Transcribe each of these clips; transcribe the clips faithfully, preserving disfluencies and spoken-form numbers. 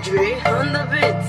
Dre on the beat.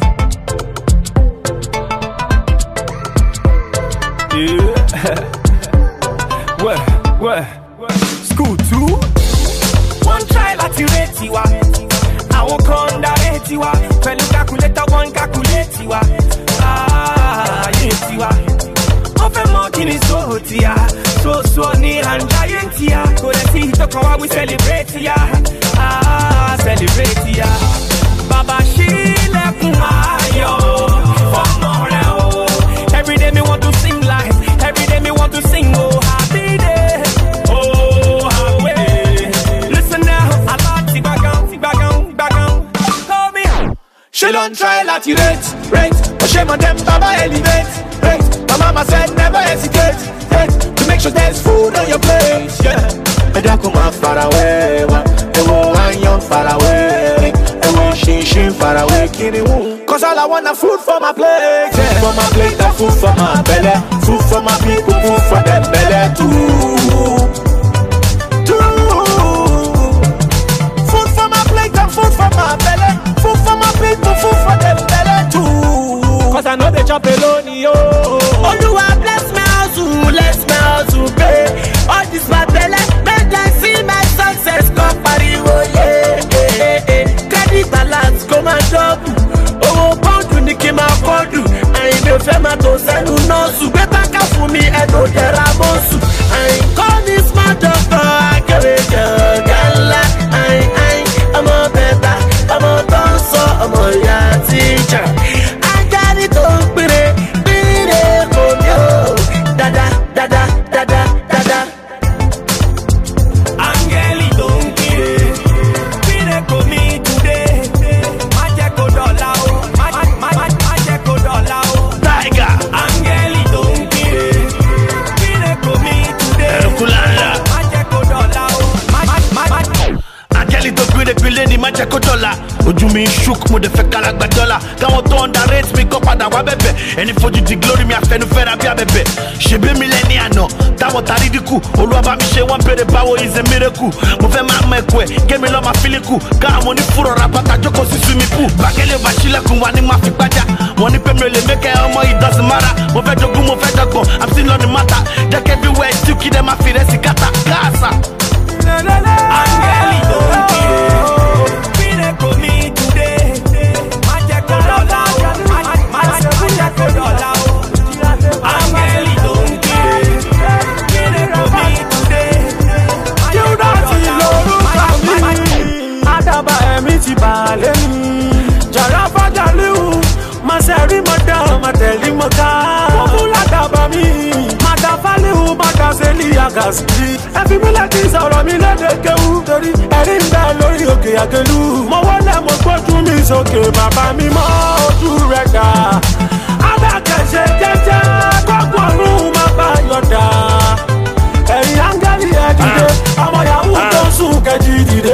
Yeah. What? What? School two? One child at the rate you are. I won't come that rate you are. When you calculate one calculate you are. Ah, yes you are. Often more than is so tia. So so near and giant ya. Go let's see to come out we celebrate ya. Ah, celebrate ya. Baba Sheila Kumayo. For more every day me want to sing live. Every day me want to sing oh happy day. Oh happy day. Listen now, I like to back out, back out, back out. Call me. She don't try like you rate, rate. But shame on them, Baba elevate, rate. My mama said never hesitate, hate. To make sure there's food on your plate, yeah. And I come out far away, and I'm young far away. She, she far away, kitty woo. Cause all I want is food for my plate, yeah. For my plate and food for my belly. Food for my people, food for them belly too. Too. Food for my plate and food for my belly. Food for my people, food for them belly too. Cause I know they chop alone, yo. Oh, you are bless my house, bless my house, pay. All this my belly, make I see my success, come party, oh yeah, yeah, yeah. Balance come and double. Oh, pound to Nicky Makodu. I ain't a fema to send you no soup. Better for me and no teramosu. I ain't call this motherfucker. I can't make a gala. I ain't, I'm a better. I'm a dancer. I'm a young teacher. I got it all, pretty, pretty for you. Dada, dada, dada, dada. Angeli don't kill. Pretty for me today. Ni majako dollar. Ojú mi shook mo de fẹ́ kalagba dollar. Káwọn tó underrate mi kọ́ padà wá bẹ̀bẹ̀. Ẹni fojú di glory mi àfẹnufẹ́ra bí abẹ̀bẹ̀. Ṣebí mi lẹ́ni àná táwọn tarí dínkù. Olúwa bá mi ṣe wọ́n bèrè báwo is a miracle. Mo fẹ́ máa mọ ẹ̀kọ́ ẹ̀ kémi lọ́ máa fílíkù. Káwọn onífúrọ̀ ra bàtà jókòó sí swimming pool. Bàkẹ́lẹ́ bá ṣílẹ̀kùn wa ni máa fi gbájà. Wọ́n ní pé mi ò lè mẹ́kẹ́ ọmọ it doesn't matter. Mo fẹ́ jogún mo fẹ́ dọ́gbọ̀n I'm still on the matter. Jẹ́ kí everywhere still kí dem máa fi rẹ̀ sí kàtà. Gáàsà. Angeli don't kill. For me today, Majeko dollar, Majeko dollar. Angeli don't kill. For me today, you don't see no Adaba emi ti balẹ̀ mi. Jarafa jaliu, maseri madam, mateli moka. Wọ́pùlà daba mi, madafaliu, madaseli agasi. Ẹ̀fí mi lẹ́tí sọ̀rọ̀ mi lédè kéwú. Torí ẹ̀rí ń bẹ lórí òkè àgẹ̀lú. Mo wọlé mo gbójú mi sókè, bàbá mi mọ ojú rẹ̀ dà. Adákẹ́ṣe jẹ́jẹ́, kọ́kọ́ ọ̀run má bá yọ̀dà. Ẹ̀yin áńgẹ́lì ẹ̀ dìde, ọmọ yahoo tó ń sùn kẹ́jì dìde.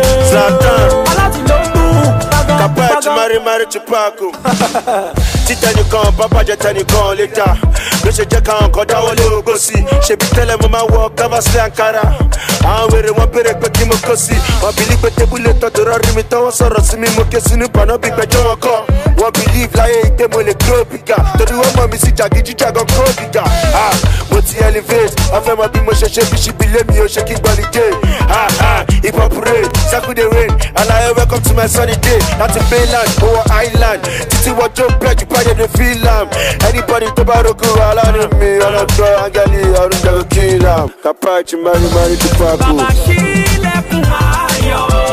Alátìlógún, Kapachi mari mari chupaku. Tita nìkan, bàbá jẹ tẹnìkan lè jà. Ló ṣe jẹ́ káwọn kan dáwọ́ lé ogó sí. Ṣebí tẹ́lẹ̀ mo máa wọ káfásílẹ̀ Ankara. Àwọn wèrè wọn béèrè pé kí mo kó sí. Wọ́n bìlí pé tébúlé tọ́jú rọ́rí mi tán wọ́n sọ̀rọ̀ sí mi. Mo ké sínú paná bí gbẹjọ́ wọn kọ́. Wọ́n believe láyé ìgbé mo lè grow bigger. Torí wọ́n mọ̀ mí sí jàgídíjàgan grow bigger. Mo ti elevate, wọ́n fẹ́ mọ bí mo ṣe ṣe bí ṣíbi lé mi ò ṣe kí gbọ́n ní dé. Hip hop rain, circle the rain. Alaye welcome to my sunny day. Láti mainland, owó island. Títí wọ́n jó bẹ́ẹ̀ jù báyẹ̀ ní film. Anybody tó bá rogo aláàánú mi. Ọlọ́gbọ́ Angeli ọdún jẹ́ kí n kill am. Kapachi mari mari chupaku. Baba Sheila Kumayo.